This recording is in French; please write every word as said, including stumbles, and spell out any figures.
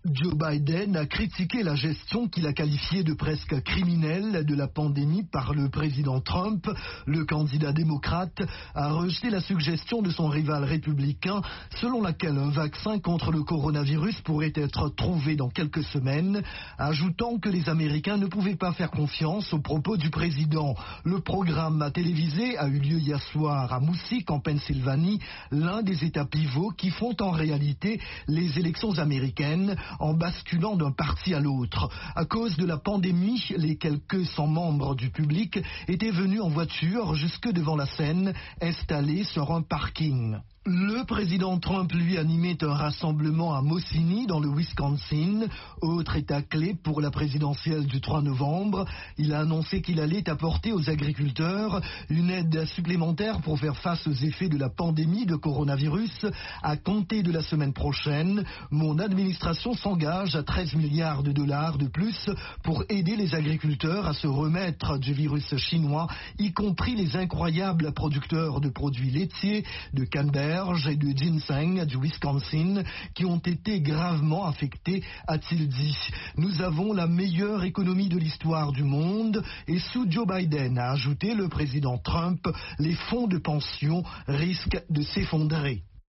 Joe Biden a critiqué la gestion qu'il a qualifiée de presque criminelle de la pandémie par le président Trump. Le candidat démocrate a rejeté la suggestion de son rival républicain selon laquelle un vaccin contre le coronavirus pourrait être trouvé dans quelques semaines, ajoutant que les Américains ne pouvaient pas faire confiance aux propos du président. Le programme télévisé a eu lieu hier soir à Moosic en Pennsylvanie, l'un des États pivots qui font en réalité les élections américaines, en basculant d'un parti à l'autre. À cause de la pandémie, les quelques cent membres du public étaient venus en voiture jusque devant la scène, installés sur un parking. Le président Trump, lui, animait un rassemblement à Mosini, dans le Wisconsin, autre état clé pour la présidentielle du trois novembre. Il a annoncé qu'il allait apporter aux agriculteurs une aide supplémentaire pour faire face aux effets de la pandémie de coronavirus à compter de la semaine prochaine. Mon administration s'engage à treize milliards de dollars de plus pour aider les agriculteurs à se remettre du virus chinois, y compris les incroyables producteurs de produits laitiers, de canneberge et de ginseng du Wisconsin qui ont été gravement affectés, a-t-il dit. Nous avons la meilleure économie de l'histoire du monde et sous Joe Biden, a ajouté le président Trump, les fonds de pension risquent de s'effondrer.